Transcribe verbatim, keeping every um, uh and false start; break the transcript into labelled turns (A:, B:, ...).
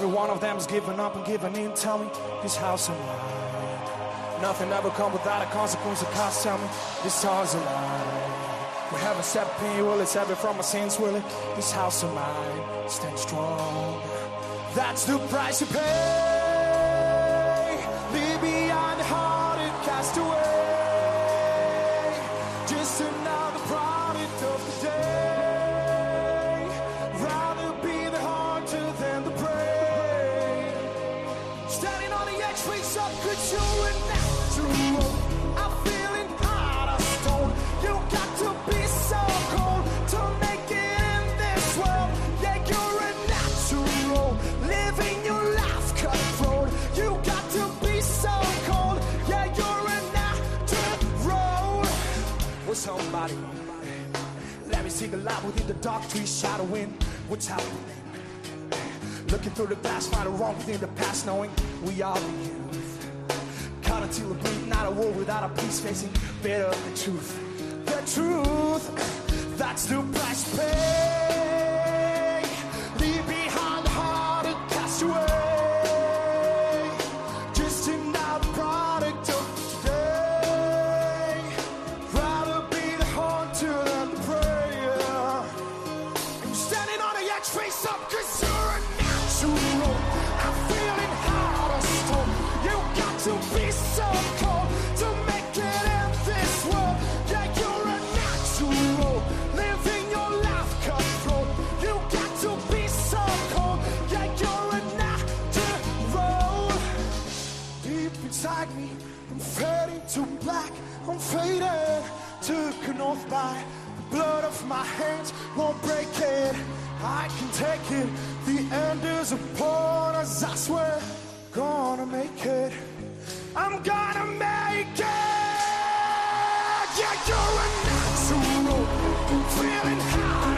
A: every one of them's given up and given in. Tell me, this house of mine, nothing ever come without a consequence of cost. Tell me, this heart's alive. We haven't stepped in, will it save it from our sins, will it? This house of mine, stand strong. That's the price you pay. Leave behind the heart and cast away. Just another product of the day. Rather be the hunter than the prey. Standing on the edge, face up, cause you're a natural. I'm feeling hard as stone. You got to be so cold to make it in this world. Yeah, you're a natural. Living your life cutthroat. You got to be so cold. Yeah, you're a natural. Well, somebody, let me see the light within the dark trees shadowing. What's happening? Looking through the glass, find a wrong within the past, knowing we are the youth. Caught until we bleed, not a war without a peace, facing bitter the truth. The truth, that's the price you pay. Leave behind the heart and cast away. Just another product of today. Rather be the hunter than the prey. And you're standing on the edge, face up, cause you're a natural. I'm feeling hard as stone. You got to be so cold to make it in this world. Yeah, you're a natural. Living your life cutthroat. You got to be so cold. Yeah, you're a natural. Deep inside me, I'm fading to black. I'm fading. Took an oath by the blood of my hands. Won't break it. I can take it. The end is upon us. I swear, gonna make it. I'm gonna make it. Yeah, you're a natural. Feeling high.